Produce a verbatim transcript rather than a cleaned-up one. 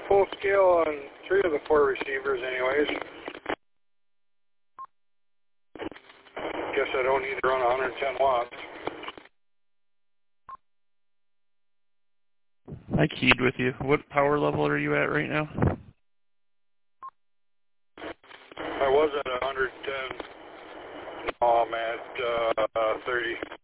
full scale on three of the four receivers anyways. Guess I don't need to run one hundred ten watts. I keyed with you. What power level are you at right now? I was at one hundred ten. Now I'm at uh, thirty.